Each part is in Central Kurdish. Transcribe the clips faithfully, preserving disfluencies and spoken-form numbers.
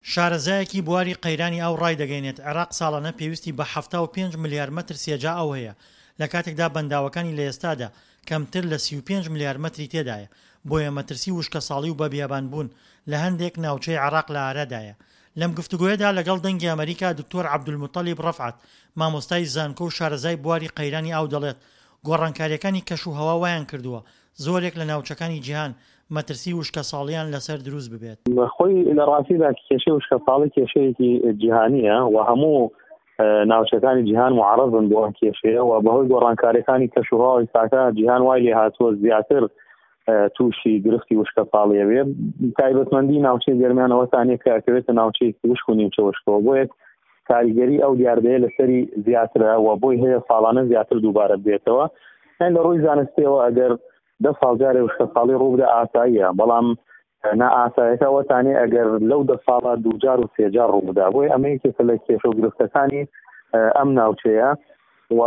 شارەزایەکی بواری قەیرانی ئاو ڕای دەگەینێت عێراق ساڵانە پێویستی بە هەفتە و پێنج ملیار مەتر سێجا ئەو هەیە، لە کاتێکدا بەنداوەکانی لە ئێستادا کەمتر لە سی و پێنج ملیار مەتری تێدایە. بۆیە مەترسی وشکە ساڵی و بە بیابان بوون لە هەندێک ناوچەی عێراق لە ئارادایە. لەم گفتوگۆیەدا لەگەڵ دەنگی ئەمریکا دکتۆر عەبدولموتەلیب ڕەفعەت، مامۆستای زانکۆ و شارەزای بواری قەیرانی ئاو دەڵێت گۆڕانکاریەکانی کەش و هەوا وایان کردووە زۆرێک لە ناوچەکانی جیهان مەترسی وشکە ساڵیان لەسەر دروست ببێت. خۆی لە ڕاستیدا کێشەی وشکە ساڵی کێشەیەکی جیهانیە و هەموو ناوچەکانی جیهان معرضن بۆ ئەم کێشەیە و بەهۆی گۆڕانکاریەکانی کەش و هەوا ئێستاکە جیهان وای لێ هاتووە زیاتر تووشی گرفتی وشکە ساڵیە بێ. تایبەتمەندی ناوچەی گەرمیانەوە تانێ کە ئەکەوێتە ناوچەی وشک و نیمچە وشکەوە، بۆیە کاریگەری ئەو دیاردەیە لەسەری زیاترە و بۆی هەیە ساڵانە زیاتر دووبارە بێتەوە. لە ڕووی زانستیەوە ئەگەر دە ساڵ جارێ وشکە ساڵی ڕوو بدە ئاساییە، بەڵام نا ئاسایەکەوە تانێ ئەگەر لەو دە ساڵە دووجار و سێجار ڕوو بدا. بۆی ئەمە یەکێکە لە کێشە و گرفتەکانی ئەم ناوچەیە و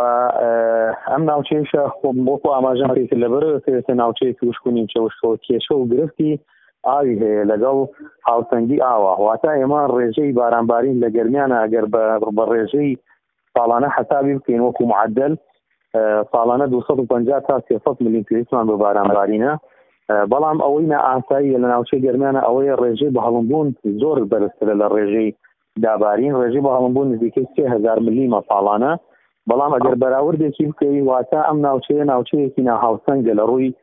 ئەم ناوچەیشە بۆکو ئاماژەم پێکرد لەبەرەوەکەوێتە ناوچەیەکی وشک و نیمچە وشکەوە کێشە و گرفتی ئاوی هەیە لەگەڵ هاوسەنگی ئاوە. واتە ئێمە ڕێژەی بارانبارین لە گەرمیانە ئەگەر بە ڕێژەی ساڵانە حسابی بکەین وەکو معدل ساڵانە دووسەد و پەنجا تا سێسەد ملی پێویستمان بە بارانبارینە، بەڵام ئەوەی نەئاساییە لە ناوچەی گەرمیانە ئەوەیە ڕێژەی بە هەڵمبوون زۆر بەرزترە لە ڕێژەی دابارین. ڕێژەی بە هەڵمبوون نزیکەی سێ هەزار ملیمە ساڵانە، بەڵام ئەگەر بەراوردێکی بکەی واتە ئەم ناوچەیە ناوچەیەکی ناهاوسەنگە لە ڕووی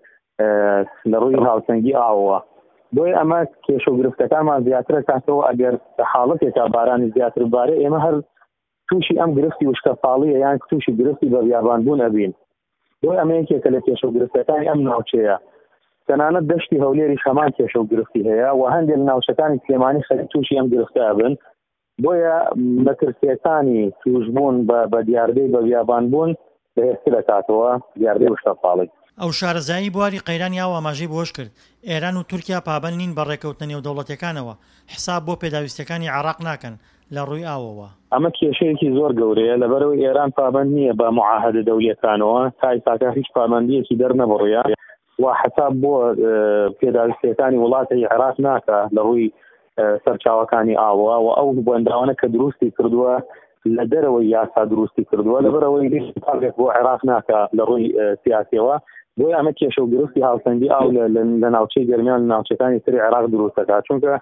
لە ڕووی هاوسەنگی ئاوەوە. بۆیە ئەمە کێشە و گرفتەکانمان زیاترە کاتەوە ئەگەر حاڵەتێکا بارانی زیاتر بارێ ئێمە هەر تووشی ئەم گرفتی وشکە ساڵیە یان تووشی گرفتی بە بیابانبوون ئەبین. بۆی ئەمە یەکێکە لە کێشە و گرفتەکانی ئەم ناوچەیە. تەنانەت دەشتی هەولێریش هەمان کێشە و گرفتی هەیە و هەندێک لە ناوچەکانی سلێمانی خەریک تووشی ئەم گرفتە ئەبن. بۆیە مەترسیەکانی توشبوون بە دیاردەی بە بیابانبوون بەهێزتر دەکاتەوە دیاردەی وشکە ساڵی. ئەو شارەزایی بواری قەیرانی ئاو ئاماژەی بۆش کرد ئێران و تورکیا پابەند نین بە ڕێکەوتنە نێودەوڵەتیەکانەوە، حساب بۆ پێداویستەکانی عێراق ناکەن لە ڕووی ئاوەوە. ئەمە کێشەیەکی زۆر گەورەیە لەبەرەوەی ئێران پابەند نییە بە معاهدە دەوڵەتیەکانەوە، تا ئێستاکە هیچ پابەندیەکی دەرنەبڕیە و حساب بۆ پێداویستەکانی وڵاتی عێراق ناکە لە ڕووی سەرچاوەکانی ئاوە و ئەو بەنداوانە کە دروستی کردووە لە دەرەوەی یاسا دروستی کردووە لەبەرەوەی تاڵێک بۆ عێراق ناکە لە ڕووی سیاسیەوە. بۆی ئەمە کێشە و گرفتی هاوسەنگی ئاو لە ناوچەی گەرمیان لە ناوچەکانی تری عێراق دروست دەکات، چونکە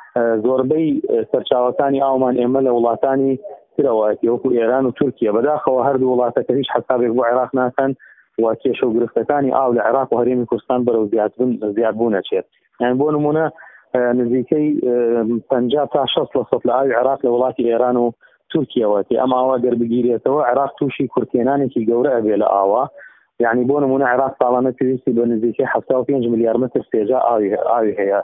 زۆربەی سەرچاوەکانی ئاومان ئێمە لە وڵاتانی ترەوەتی وەکو ئێران و تورکیا بەداخەوە هەردوو وڵاتەکە هیچ حسابێک بۆ عێراق ناکەن و کێشە و گرفتەکانی ئاو لە عێراق و هەرێمی کوردستان بەرەو زیادبوون ئەچێت. یان بۆ نمونە نزیکەی پەنجا تا شەست لە سەد لە ئاوی عێراق لە وڵاتی ئێران و تورکیاوەتی. ئەم ئاوا دەربگیرێتەوە عێراق تووشی کورتێنانێکی گەورە ئەبێ لە ئاوا. یعنی بۆ نمونە عێراق ساڵانە پێویستی بە نزیکەی هەفتە و پێنج ملیار مەتر سێجا ئاوی هەیە،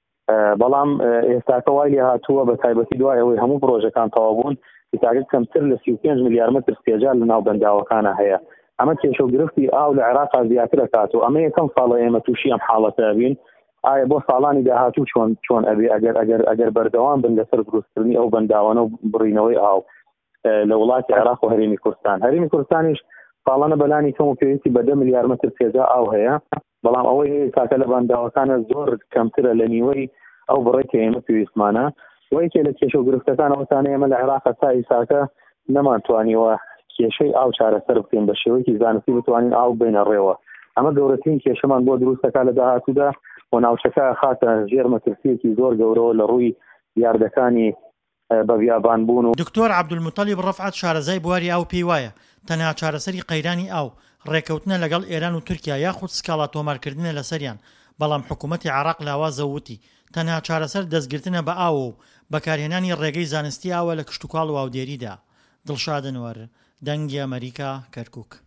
بەڵام ئێستاکە وای لێ هاتووە بە تایبەتی دوای ئەوەی هەموو پرۆژەکان تەواو بوون ئێستاکە کەمتر لە سی و پێنج ملیار مەتر سێجا لە ناو بەنداوەکانە هەیە. ئەمە کێشە و گرفتی ئاو لە عێراق زیاتر دەکات و ئەمە یەکەم ساڵە ئێمە تووشی ئەم حاڵەتە ئەبین. ئایا بۆ ساڵانی داهاتوو چۆن چۆن ئەبێ ئەگەر ئەگەر ئەگەر بەردەوام بن لەسەر دروستکردنی ئەو بەنداوانە و بڕینەوەی ئاو لە وڵاتی عێراق و هەرێمی کوردستان. هەرێمی کوردستانیش ساڵانە بەلانی کەم و پێویستی بە دە ملیار مەتر سێجا ئاو هەیە، بەڵام ئەوەی کاکە لە بەنداوەکانە زۆر کەمترە لە نیوەی ئەو بڕێکی ئێمە پێویستمانە. وەیەکێ لە کێشە و گرفتەکانەوەتانە ئێمە لە عێراق تا ئیساکە نەمانتوانیوە کێشەی ئاو چارەسەر بکەین بە شێوەیەکی زانستی بتوانین ئاو بینە ڕێوە. ئەمە گەورەترین کێشەمان بۆ دروستەکە لە داهاتوودا و ناوچەکە خاتە ژێر مەترسیەکی زۆر گەورەوە لە ڕووی دیاردەکانی بە بیابانبوون. دکتۆر عەبدولموتەلیب ڕەفعەت شارەزای بواری ئاو پێی وایە تەنها چارەسەری قەیرانی ئاو ڕێکەوتنە لەگەڵ ئێران و تورکیا یاخود سکاڵا تۆمارکردنە لەسەریان، بەڵام حکوومەتی عێراق لاوازە وتی تەنها چارەسەر دەستگرتنە بە ئاو و بەکارهێنانی ڕێگەی زانستی ئاوە لە کشتوکاڵ و ئاودێریدا. دڵشاد ئەنوەر، دەنگی ئەمریکا، کەرکووک.